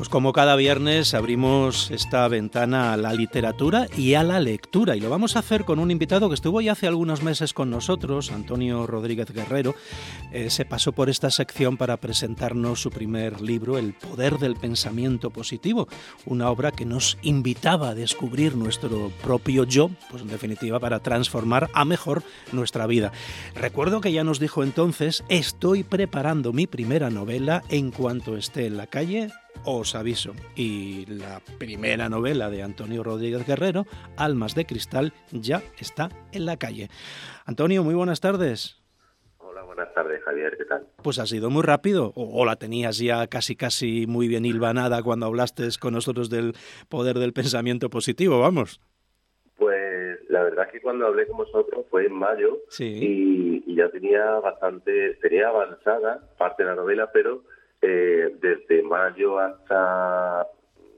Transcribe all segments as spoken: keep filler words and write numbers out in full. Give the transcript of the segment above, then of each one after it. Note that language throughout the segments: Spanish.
Pues como cada viernes abrimos esta ventana a la literatura y a la lectura, y lo vamos a hacer con un invitado que estuvo ya hace algunos meses con nosotros, Antonio Rodríguez Guerrero. Eh, se pasó por esta sección para presentarnos su primer libro, El poder del pensamiento positivo, una obra que nos invitaba a descubrir nuestro propio yo, pues en definitiva para transformar a mejor nuestra vida. Recuerdo que ya nos dijo entonces: estoy preparando mi primera novela, en cuanto esté en la calle os aviso. Y la primera novela de Antonio Rodríguez Guerrero, Almas de Cristal, ya está en la calle. Antonio, muy buenas tardes. Hola, buenas tardes, Javier, ¿qué tal? Pues ha sido muy rápido, o, o la tenías ya casi casi muy bien hilvanada cuando hablaste con nosotros del poder del pensamiento positivo, vamos. Pues la verdad es que cuando hablé con vosotros fue en mayo, sí. y, y ya tenía bastante, tenía avanzada parte de la novela, pero eh, desde mayo hasta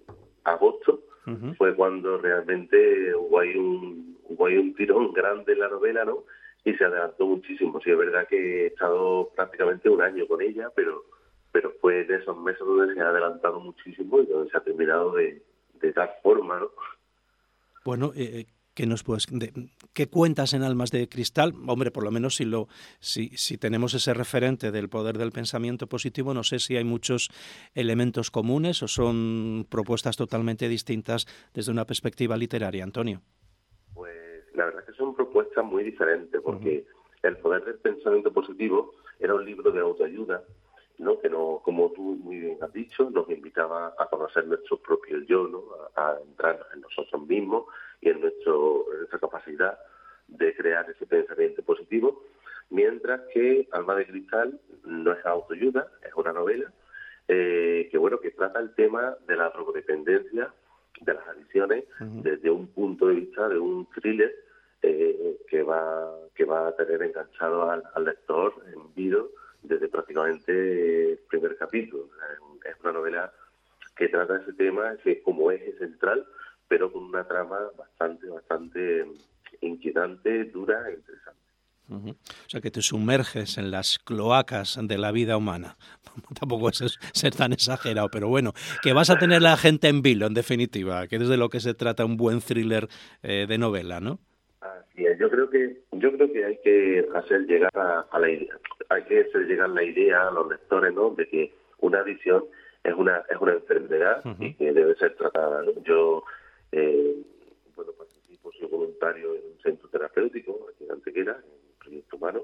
agosto uh-huh. fue cuando realmente hubo ahí un hubo ahí un tirón grande en la novela, ¿no? Y se adelantó muchísimo. Sí, es verdad que he estado prácticamente un año con ella, pero pero fue en esos meses donde se ha adelantado muchísimo y donde se ha terminado de, de dar forma, ¿no? Bueno, eh, ¿qué nos puedes, de, qué cuentas en Almas de Cristal? Hombre, por lo menos si lo si, si tenemos ese referente del poder del pensamiento positivo, no sé si hay muchos elementos comunes o son propuestas totalmente distintas desde una perspectiva literaria, Antonio. Pues la verdad es que son propuestas muy diferentes, porque uh-huh. El poder del pensamiento positivo era un libro de autoayuda, ¿no? Que no, como tú muy bien has dicho, nos invitaba a conocer nuestro propio yo, ¿no? A, a entrar en nosotros mismos y en, nuestro, en nuestra capacidad de crear ese pensamiento positivo, mientras que Alma de Cristal no es autoayuda, es una novela eh, que bueno que trata el tema de la drogodependencia, de las adicciones, uh-huh. desde un punto de vista de un thriller eh, que va que va a tener enganchado al, al lector en vivo desde prácticamente el primer capítulo. Es una novela que trata ese tema que como eje central, pero con una trama bastante, bastante inquietante, dura e interesante. Uh-huh. O sea, que te sumerges en las cloacas de la vida humana. Tampoco es ser tan exagerado, pero bueno, que vas a tener la gente en vilo, en definitiva, que es de lo que se trata un buen thriller eh, de novela, ¿no? Así es. Yo creo que yo creo que hay que hacer llegar a, a la idea, hay que hacer llegar la idea a los lectores, ¿no? De que una adicción es una es una enfermedad uh-huh. y que debe ser tratada, ¿no? Yo eh, bueno participo, soy voluntario en un centro terapéutico aquí en Antequera, en Proyecto Humano,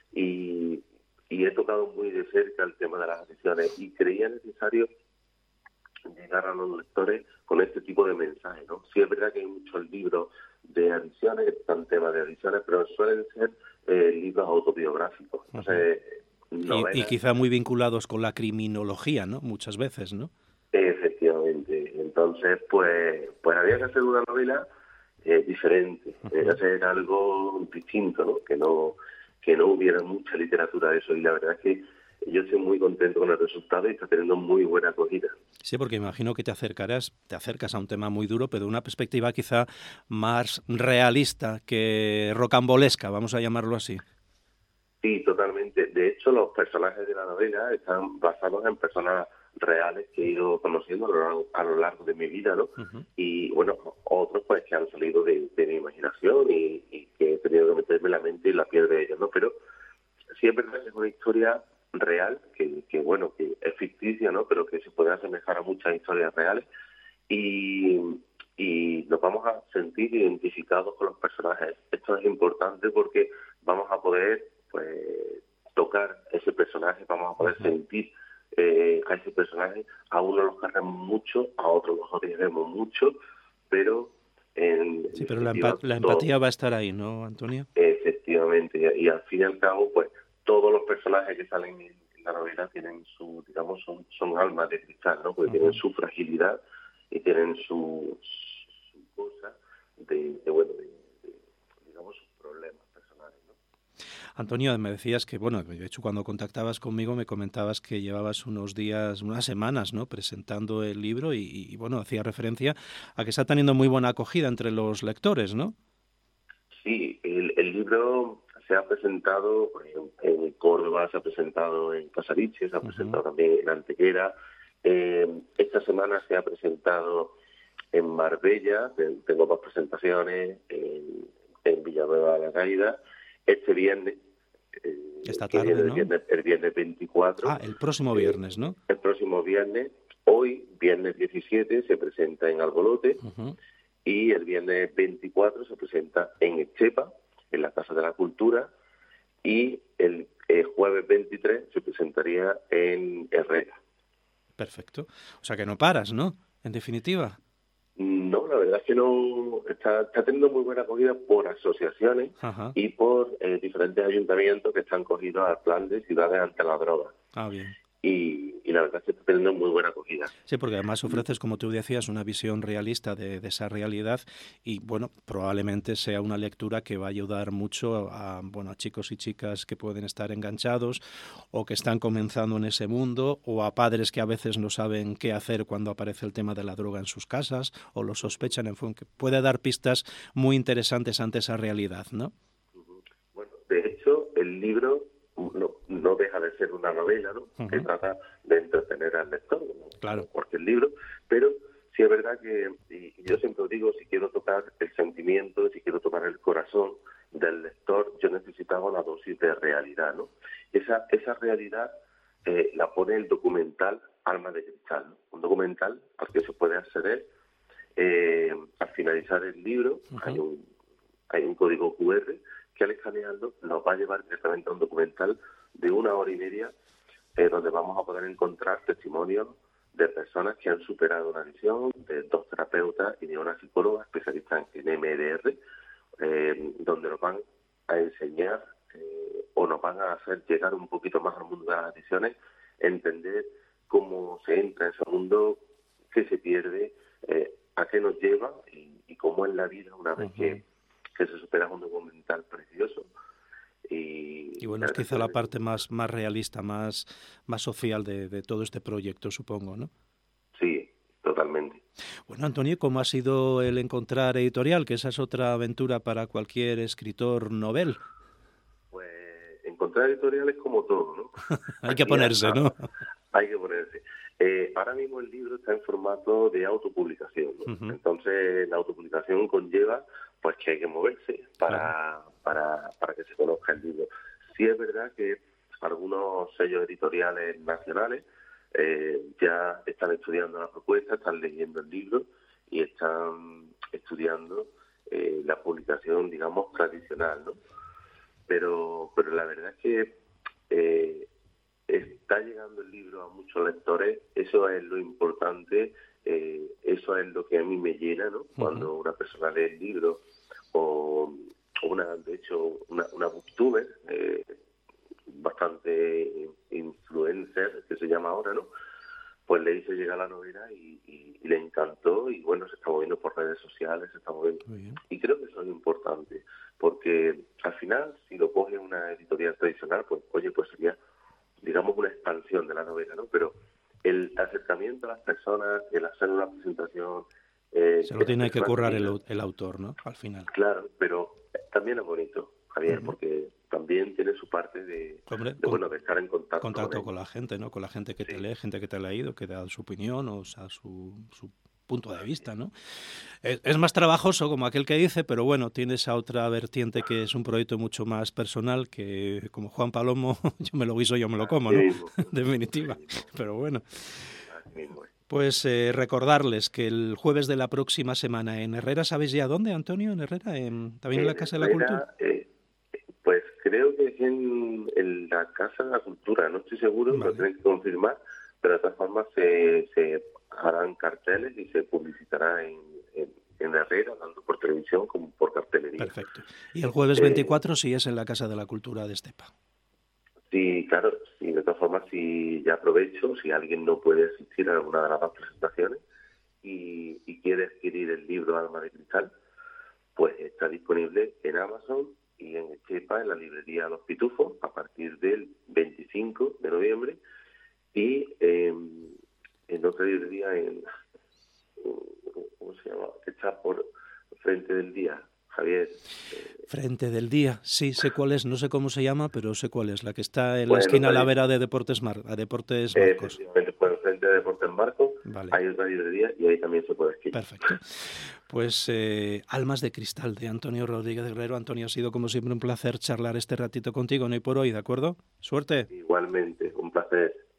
y, y he tocado muy de cerca el tema de las adicciones y creía necesario llegar a los lectores con este tipo de mensajes, ¿no? Sí es verdad que hay muchos libros de adicciones, que están temas de adicciones, pero suelen ser eh, libros autobiográficos. Entonces, uh-huh. y, y quizá muy vinculados con la criminología, ¿no? Muchas veces, ¿no? Efectivamente. Entonces, pues, pues había que hacer una novela eh, diferente, uh-huh. eh, hacer algo distinto, ¿no? Que no que no hubiera mucha literatura de eso. Y la verdad es que yo estoy muy contento con el resultado y está teniendo muy buena acogida. Sí, porque imagino que te acercarás, te acercas a un tema muy duro, pero de una perspectiva quizá más realista que rocambolesca, vamos a llamarlo así. Sí, totalmente. De hecho, los personajes de la novela están basados en personas reales que he ido conociendo a lo largo, a lo largo de mi vida, ¿no? Uh-huh. Y, bueno, otros pues que han salido de, de mi imaginación y, y que he tenido que meterme la mente y la piel de ellos, ¿no? Pero sí es verdad que es una historia real, que, que bueno, que es ficticia, ¿no? Pero que se puede asemejar a muchas historias reales y, y nos vamos a sentir identificados con los personajes. Esto es importante porque vamos a poder, pues, tocar ese personaje, vamos a poder uh-huh. sentir eh, a ese personaje. A uno los queremos mucho, a otros los odiaremos mucho, pero en, sí, pero la, empa- la empatía va a estar ahí, ¿no, Antonio? Efectivamente, y, y al fin y al cabo, pues, todos los personajes que salen en, en la novela tienen su, digamos, son, son almas de cristal, ¿no? Porque uh-huh. tienen su fragilidad y tienen su, su cosa de, de bueno, de, de, digamos, sus problemas personales, ¿no? Antonio, me decías que, bueno, de hecho cuando contactabas conmigo me comentabas que llevabas unos días, unas semanas, ¿no?, presentando el libro y, y bueno, hacía referencia a que está teniendo muy buena acogida entre los lectores, ¿no? Sí, el, el libro se ha presentado en, en Córdoba, se ha presentado en Casariche, se ha uh-huh. presentado también en Antequera Eh, esta semana se ha presentado en Marbella, tengo dos presentaciones en, en Villanueva de la Caída. Este viernes, eh, esta que tarde, viene el, ¿no? viernes, el viernes veinticuatro. Ah, el próximo viernes, ¿no? Eh, el próximo viernes. Hoy, viernes diecisiete, se presenta en Albolote. Uh-huh. Y el viernes veinticuatro se presenta en Estepa, en la Casa de la Cultura. Y el, el jueves veintitrés se presentaría en Herrera. Perfecto. O sea que no paras, ¿no? En definitiva. No, la verdad es que no. Está, está teniendo muy buena acogida por asociaciones. Ajá. Y por eh, diferentes ayuntamientos que están cogidos al plan de ciudades ante la droga. Ah, bien. Y, y la verdad es que está teniendo muy buena acogida. Sí, porque además ofreces, como tú decías, una visión realista de, de esa realidad y, bueno, probablemente sea una lectura que va a ayudar mucho a, bueno, a chicos y chicas que pueden estar enganchados o que están comenzando en ese mundo, o a padres que a veces no saben qué hacer cuando aparece el tema de la droga en sus casas o lo sospechan, en fin, que puede dar pistas muy interesantes ante esa realidad, ¿no? Bueno, de hecho, el libro no, no deja de ser una novela, ¿no? Uh-huh. Que trata de entretener al lector, ¿no? Claro. Como cualquier libro, pero sí es verdad que, y yo siempre digo, si quiero tocar el sentimiento, si quiero tocar el corazón del lector, yo necesitaba una dosis de realidad, ¿no? Esa, esa realidad eh, la pone el documental Alma de Cristal, ¿no? Un documental al que se puede acceder eh, al finalizar el libro. Uh-huh. hay un hay un código cu erre que al escanearlo nos va a llevar directamente a un documental de una hora y media eh, donde vamos a poder encontrar testimonios de personas que han superado una adicción, de dos terapeutas y de una psicóloga especialista en eme de erre, eh, donde nos van a enseñar eh, o nos van a hacer llegar un poquito más al mundo de las adicciones, entender cómo se entra en ese mundo, qué se pierde, eh, a qué nos lleva y, y cómo es la vida una vez uh-huh. que que se supera un documental precioso. Y, y bueno, es quizá la parte más, más realista, más, más social de, de todo este proyecto, supongo, ¿no? Sí, totalmente. Bueno, Antonio, ¿cómo ha sido el encontrar editorial? Que esa es otra aventura para cualquier escritor novel. Pues encontrar editorial es como todo, ¿no? Hay que ponerse, a, ¿no? Hay que ponerse. Eh, ahora mismo el libro está en formato de autopublicación, ¿no? Uh-huh. Entonces la autopublicación conlleva pues que hay que moverse para, claro. para, para que se conozca el libro. Sí es verdad que algunos sellos editoriales nacionales eh, ya están estudiando la propuesta, están leyendo el libro y están estudiando eh, la publicación, digamos, tradicional, ¿no? Pero, pero la verdad es que eh, está llegando el libro a muchos lectores, eso es lo importante, eh, eso es lo que a mí me llena, ¿no? Uh-huh. Cuando una persona lee el libro, o una, de hecho, una, una booktuber, eh, bastante influencer, que se llama ahora, ¿no? Pues le hice llegar la novela y, y, y le encantó, y bueno, se está moviendo por redes sociales, se está moviendo. Y creo que eso es importante, porque al final, si lo coge una editorial tradicional, pues oye, pues sería, digamos, una expansión de la novela, ¿no? Pero el acercamiento a las personas, el hacer una presentación... Eh, Se lo tiene que currar el, el autor, ¿no? Al final. Claro, pero también es bonito, Javier, uh-huh. porque también tiene su parte de, Hombre, de, con, bueno, de estar en contacto, contacto con, con la gente, ¿no? Con la gente que sí. te lee, gente que te ha leído, que da su opinión, o sea, su, su punto de vista, ¿no? Es, es más trabajoso, como aquel que dice, pero bueno, tiene esa otra vertiente que es un proyecto mucho más personal, que como Juan Palomo, yo me lo guiso, yo me lo como, ¿no? Sí. Definitiva, pero bueno. Pues eh, recordarles que el jueves de la próxima semana en Herrera, ¿sabéis ya dónde, Antonio? ¿En Herrera? ¿En, ¿También en, en la Casa Herrera, de la Cultura? Eh, pues creo que es en, en la Casa de la Cultura, no estoy seguro, vale. Lo tienen que confirmar, pero de todas formas se, se harán carteles y se publicitará en, en, en Herrera, tanto por televisión como por cartelería. Perfecto. Y el jueves veinticuatro eh, sí es en la Casa de la Cultura de Estepa. Sí, claro, sí, de todas formas, si ya aprovecho, si alguien no puede asistir a alguna de las dos presentaciones y, y quiere adquirir el libro Alma de Cristal, pues está disponible en Amazon y en Estepa, en la librería Los Pitufos, a partir del veinticinco de noviembre, y eh, en otra librería, en, ¿cómo se llama? Que está por frente del día. Javier. Eh, Frente del Día, sí, sé cuál es, no sé cómo se llama, pero sé cuál es, la que está en bueno, la esquina a la vera de Deportes Mar, a Deportes Marcos. Efectivamente, pues frente de Deportes Marcos, vale. hay otra librería y ahí también se puede escribir. Perfecto. Pues eh, Almas de Cristal, de Antonio Rodríguez Guerrero. Antonio, ha sido como siempre un placer charlar este ratito contigo, no hay por hoy, ¿de acuerdo? Suerte. Igualmente, un placer.